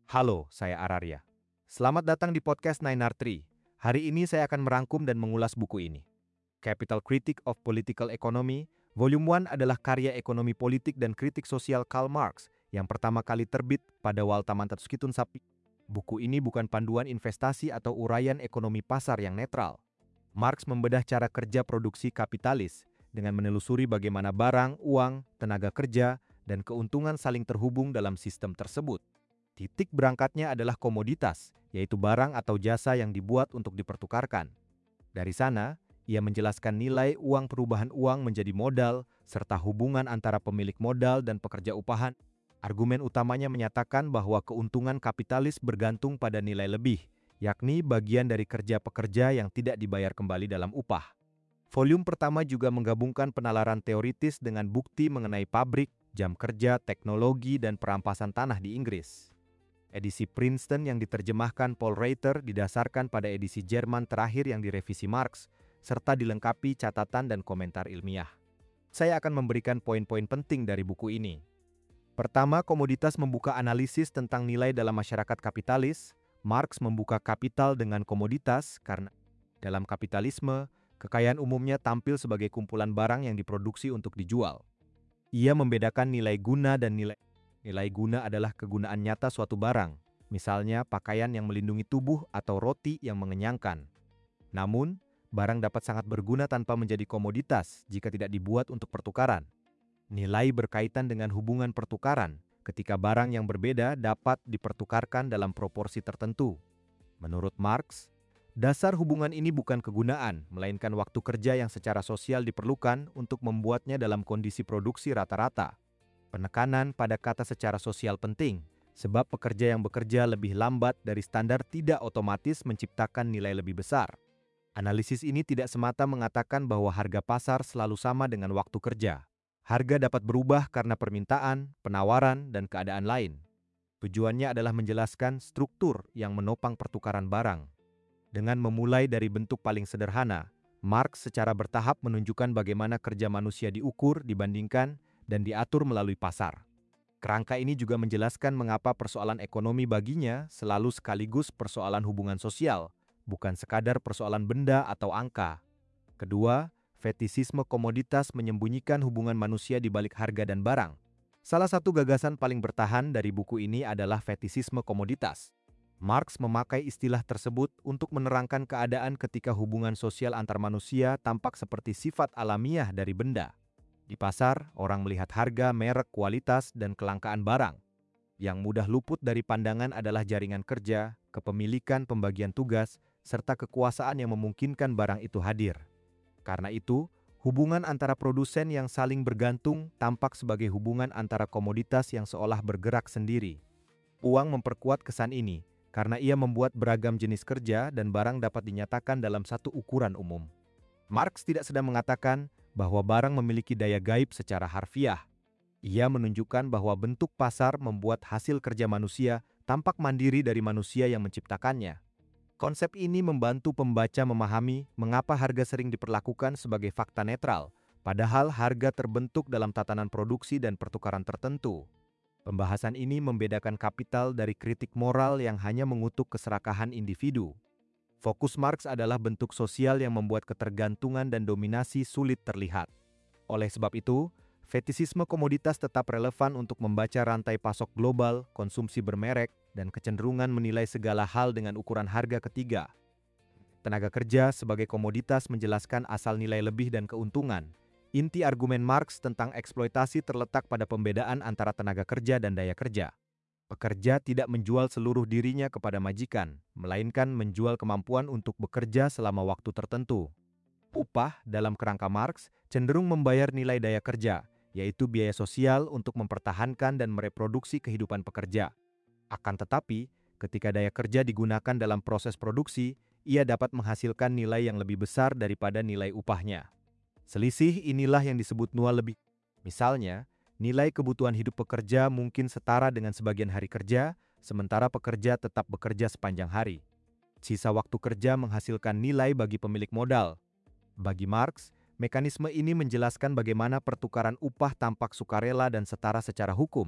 Halo, saya Araria. Selamat datang di podcast 9R3. Hari ini saya akan merangkum dan mengulas buku ini. Capital Critique of Political Economy, Volume 1 adalah karya ekonomi politik dan kritik sosial Karl Marx yang pertama kali terbit pada Walta Mantatsuskitun Sapi. Buku ini bukan panduan investasi atau uraian ekonomi pasar yang netral. Marx membedah cara kerja produksi kapitalis dengan menelusuri bagaimana barang, uang, tenaga kerja, dan keuntungan saling terhubung dalam sistem tersebut. Titik berangkatnya adalah komoditas, yaitu barang atau jasa yang dibuat untuk dipertukarkan. Dari sana, ia menjelaskan nilai uang perubahan uang menjadi modal, serta hubungan antara pemilik modal dan pekerja upahan. Argumen utamanya menyatakan bahwa keuntungan kapitalis bergantung pada nilai lebih, yakni bagian dari kerja pekerja yang tidak dibayar kembali dalam upah. Volume pertama juga menggabungkan penalaran teoritis dengan bukti mengenai pabrik, jam kerja, teknologi, dan perampasan tanah di Inggris. Edisi Princeton yang diterjemahkan Paul Reiter didasarkan pada edisi Jerman terakhir yang direvisi Marx, serta dilengkapi catatan dan komentar ilmiah. Saya akan memberikan poin-poin penting dari buku ini. Pertama, komoditas membuka analisis tentang nilai dalam masyarakat kapitalis. Marx membuka kapital dengan komoditas karena dalam kapitalisme, kekayaan umumnya tampil sebagai kumpulan barang yang diproduksi untuk dijual. Ia membedakan nilai guna dan nilai guna adalah kegunaan nyata suatu barang, misalnya pakaian yang melindungi tubuh atau roti yang mengenyangkan. Namun, barang dapat sangat berguna tanpa menjadi komoditas jika tidak dibuat untuk pertukaran. Nilai berkaitan dengan hubungan pertukaran ketika barang yang berbeda dapat dipertukarkan dalam proporsi tertentu. Menurut Marx, dasar hubungan ini bukan kegunaan, melainkan waktu kerja yang secara sosial diperlukan untuk membuatnya dalam kondisi produksi rata-rata. Penekanan pada kata secara sosial penting, sebab pekerja yang bekerja lebih lambat dari standar tidak otomatis menciptakan nilai lebih besar. Analisis ini tidak semata mengatakan bahwa harga pasar selalu sama dengan waktu kerja. Harga dapat berubah karena permintaan, penawaran, dan keadaan lain. Tujuannya adalah menjelaskan struktur yang menopang pertukaran barang. Dengan memulai dari bentuk paling sederhana, Marx secara bertahap menunjukkan bagaimana kerja manusia diukur, dibandingkan, dan diatur melalui pasar. Kerangka ini juga menjelaskan mengapa persoalan ekonomi baginya selalu sekaligus persoalan hubungan sosial, bukan sekadar persoalan benda atau angka. Kedua, fetisisme komoditas menyembunyikan hubungan manusia di balik harga dan barang. Salah satu gagasan paling bertahan dari buku ini adalah fetisisme komoditas. Marx memakai istilah tersebut untuk menerangkan keadaan ketika hubungan sosial antar manusia tampak seperti sifat alamiah dari benda. Di pasar, orang melihat harga, merek, kualitas, dan kelangkaan barang. Yang mudah luput dari pandangan adalah jaringan kerja, kepemilikan, pembagian tugas, serta kekuasaan yang memungkinkan barang itu hadir. Karena itu, hubungan antara produsen yang saling bergantung tampak sebagai hubungan antara komoditas yang seolah bergerak sendiri. Uang memperkuat kesan ini, karena ia membuat beragam jenis kerja dan barang dapat dinyatakan dalam satu ukuran umum. Marx tidak sedang mengatakan bahwa barang memiliki daya gaib secara harfiah. Ia menunjukkan bahwa bentuk pasar membuat hasil kerja manusia tampak mandiri dari manusia yang menciptakannya. Konsep ini membantu pembaca memahami mengapa harga sering diperlakukan sebagai fakta netral, padahal harga terbentuk dalam tatanan produksi dan pertukaran tertentu. Pembahasan ini membedakan kapital dari kritik moral yang hanya mengutuk keserakahan individu. Fokus Marx adalah bentuk sosial yang membuat ketergantungan dan dominasi sulit terlihat. Oleh sebab itu, fetisisme komoditas tetap relevan untuk membaca rantai pasok global, konsumsi bermerek, dan kecenderungan menilai segala hal dengan ukuran harga ketiga. Tenaga kerja sebagai komoditas menjelaskan asal nilai lebih dan keuntungan. Inti argumen Marx tentang eksploitasi terletak pada pembedaan antara tenaga kerja dan daya kerja. Pekerja tidak menjual seluruh dirinya kepada majikan, melainkan menjual kemampuan untuk bekerja selama waktu tertentu. Upah dalam kerangka Marx cenderung membayar nilai daya kerja, yaitu biaya sosial untuk mempertahankan dan mereproduksi kehidupan pekerja. Akan tetapi, ketika daya kerja digunakan dalam proses produksi, ia dapat menghasilkan nilai yang lebih besar daripada nilai upahnya. Selisih inilah yang disebut nilai lebih. Misalnya, nilai kebutuhan hidup pekerja mungkin setara dengan sebagian hari kerja, sementara pekerja tetap bekerja sepanjang hari. Sisa waktu kerja menghasilkan nilai bagi pemilik modal. Bagi Marx, mekanisme ini menjelaskan bagaimana pertukaran upah tampak sukarela dan setara secara hukum,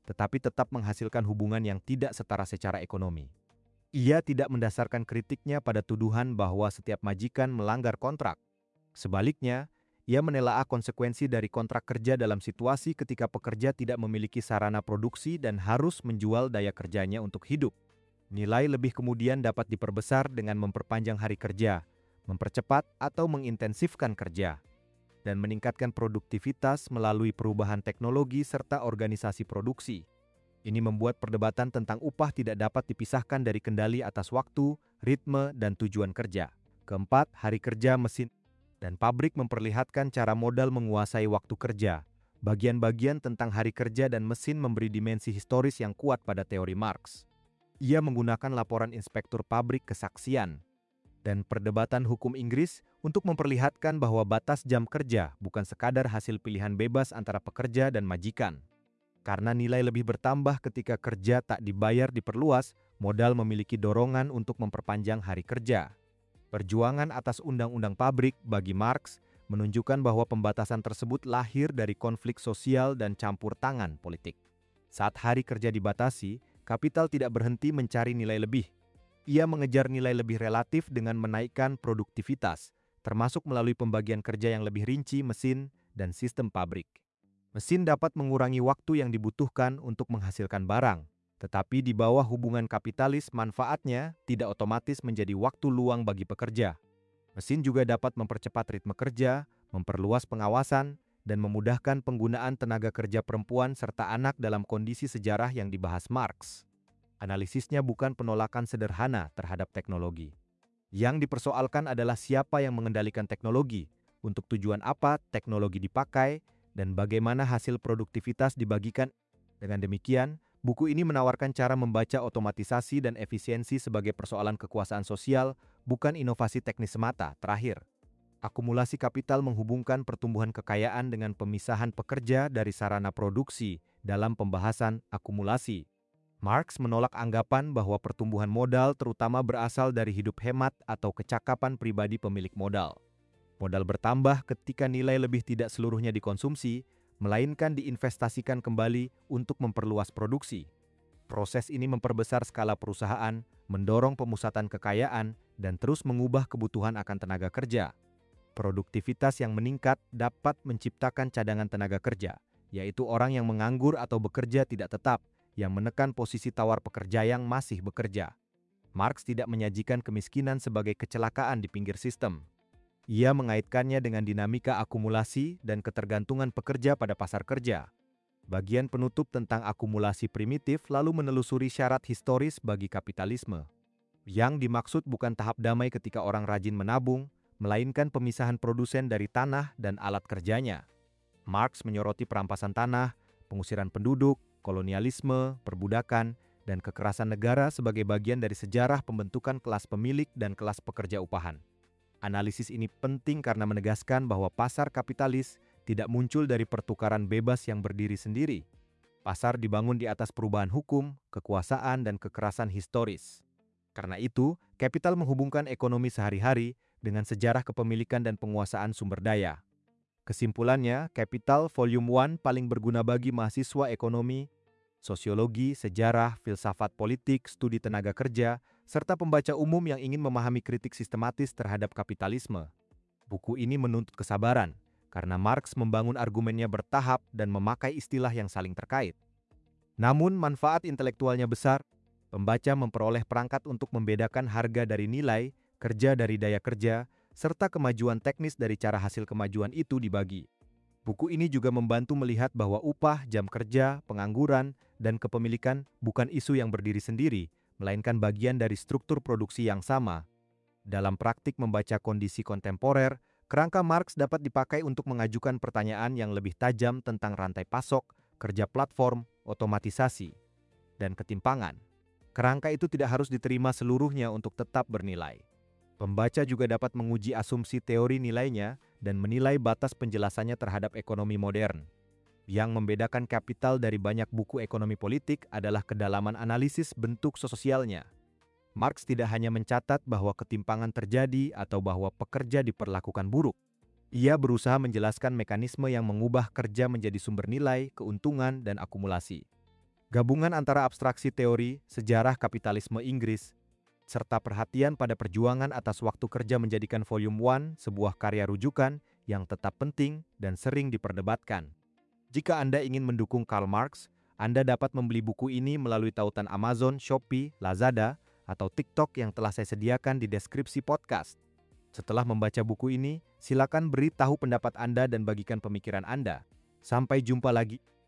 tetapi tetap menghasilkan hubungan yang tidak setara secara ekonomi. Ia tidak mendasarkan kritiknya pada tuduhan bahwa setiap majikan melanggar kontrak. Sebaliknya, ia menelaah konsekuensi dari kontrak kerja dalam situasi ketika pekerja tidak memiliki sarana produksi dan harus menjual daya kerjanya untuk hidup. Nilai lebih kemudian dapat diperbesar dengan memperpanjang hari kerja, mempercepat atau mengintensifkan kerja, dan meningkatkan produktivitas melalui perubahan teknologi serta organisasi produksi. Ini membuat perdebatan tentang upah tidak dapat dipisahkan dari kendali atas waktu, ritme, dan tujuan kerja. Keempat, hari kerja mesin dan pabrik memperlihatkan cara modal menguasai waktu kerja. Bagian-bagian tentang hari kerja dan mesin memberi dimensi historis yang kuat pada teori Marx. Ia menggunakan laporan inspektur pabrik kesaksian dan perdebatan hukum Inggris untuk memperlihatkan bahwa batas jam kerja bukan sekadar hasil pilihan bebas antara pekerja dan majikan. Karena nilai lebih bertambah ketika kerja tak dibayar diperluas, modal memiliki dorongan untuk memperpanjang hari kerja. Perjuangan atas undang-undang pabrik bagi Marx menunjukkan bahwa pembatasan tersebut lahir dari konflik sosial dan campur tangan politik. Saat hari kerja dibatasi, kapital tidak berhenti mencari nilai lebih. Ia mengejar nilai lebih relatif dengan menaikkan produktivitas, termasuk melalui pembagian kerja yang lebih rinci mesin dan sistem pabrik. Mesin dapat mengurangi waktu yang dibutuhkan untuk menghasilkan barang, tetapi di bawah hubungan kapitalis manfaatnya tidak otomatis menjadi waktu luang bagi pekerja. Mesin juga dapat mempercepat ritme kerja, memperluas pengawasan, dan memudahkan penggunaan tenaga kerja perempuan serta anak dalam kondisi sejarah yang dibahas Marx. Analisisnya bukan penolakan sederhana terhadap teknologi. Yang dipersoalkan adalah siapa yang mengendalikan teknologi, untuk tujuan apa teknologi dipakai, dan bagaimana hasil produktivitas dibagikan. Dengan demikian, buku ini menawarkan cara membaca otomatisasi dan efisiensi sebagai persoalan kekuasaan sosial, bukan inovasi teknis semata. Terakhir, akumulasi kapital menghubungkan pertumbuhan kekayaan dengan pemisahan pekerja dari sarana produksi dalam pembahasan akumulasi. Marx menolak anggapan bahwa pertumbuhan modal terutama berasal dari hidup hemat atau kecakapan pribadi pemilik modal. Modal bertambah ketika nilai lebih tidak seluruhnya dikonsumsi, melainkan diinvestasikan kembali untuk memperluas produksi. Proses ini memperbesar skala perusahaan, mendorong pemusatan kekayaan, dan terus mengubah kebutuhan akan tenaga kerja. Produktivitas yang meningkat dapat menciptakan cadangan tenaga kerja, yaitu orang yang menganggur atau bekerja tidak tetap, yang menekan posisi tawar pekerja yang masih bekerja. Marx tidak menyajikan kemiskinan sebagai kecelakaan di pinggir sistem. Ia mengaitkannya dengan dinamika akumulasi dan ketergantungan pekerja pada pasar kerja. Bagian penutup tentang akumulasi primitif lalu menelusuri syarat historis bagi kapitalisme. Yang dimaksud bukan tahap damai ketika orang rajin menabung, melainkan pemisahan produsen dari tanah dan alat kerjanya. Marx menyoroti perampasan tanah, pengusiran penduduk, kolonialisme, perbudakan, dan kekerasan negara sebagai bagian dari sejarah pembentukan kelas pemilik dan kelas pekerja upahan. Analisis ini penting karena menegaskan bahwa pasar kapitalis tidak muncul dari pertukaran bebas yang berdiri sendiri. Pasar dibangun di atas perubahan hukum, kekuasaan, dan kekerasan historis. Karena itu, kapital menghubungkan ekonomi sehari-hari dengan sejarah kepemilikan dan penguasaan sumber daya. Kesimpulannya, Capital Volume 1 paling berguna bagi mahasiswa ekonomi, sosiologi, sejarah, filsafat politik, studi tenaga kerja, serta pembaca umum yang ingin memahami kritik sistematis terhadap kapitalisme. Buku ini menuntut kesabaran, karena Marx membangun argumennya bertahap dan memakai istilah yang saling terkait. Namun, manfaat intelektualnya besar. Pembaca memperoleh perangkat untuk membedakan harga dari nilai, kerja dari daya kerja, serta kemajuan teknis dari cara hasil kemajuan itu dibagi. Buku ini juga membantu melihat bahwa upah, jam kerja, pengangguran, dan kepemilikan bukan isu yang berdiri sendiri, melainkan bagian dari struktur produksi yang sama. Dalam praktik membaca kondisi kontemporer, kerangka Marx dapat dipakai untuk mengajukan pertanyaan yang lebih tajam tentang rantai pasok, kerja platform, otomatisasi, dan ketimpangan. Kerangka itu tidak harus diterima seluruhnya untuk tetap bernilai. Pembaca juga dapat menguji asumsi teori nilainya dan menilai batas penjelasannya terhadap ekonomi modern. Yang membedakan Kapital dari banyak buku ekonomi politik adalah kedalaman analisis bentuk sosialnya. Marx tidak hanya mencatat bahwa ketimpangan terjadi atau bahwa pekerja diperlakukan buruk. Ia berusaha menjelaskan mekanisme yang mengubah kerja menjadi sumber nilai, keuntungan, dan akumulasi. Gabungan antara abstraksi teori, sejarah kapitalisme Inggris, serta perhatian pada perjuangan atas waktu kerja menjadikan Volume 1 sebuah karya rujukan yang tetap penting dan sering diperdebatkan. Jika Anda ingin mendukung Karl Marx, Anda dapat membeli buku ini melalui tautan Amazon, Shopee, Lazada, atau TikTok yang telah saya sediakan di deskripsi podcast. Setelah membaca buku ini, silakan beri tahu pendapat Anda dan bagikan pemikiran Anda. Sampai jumpa lagi.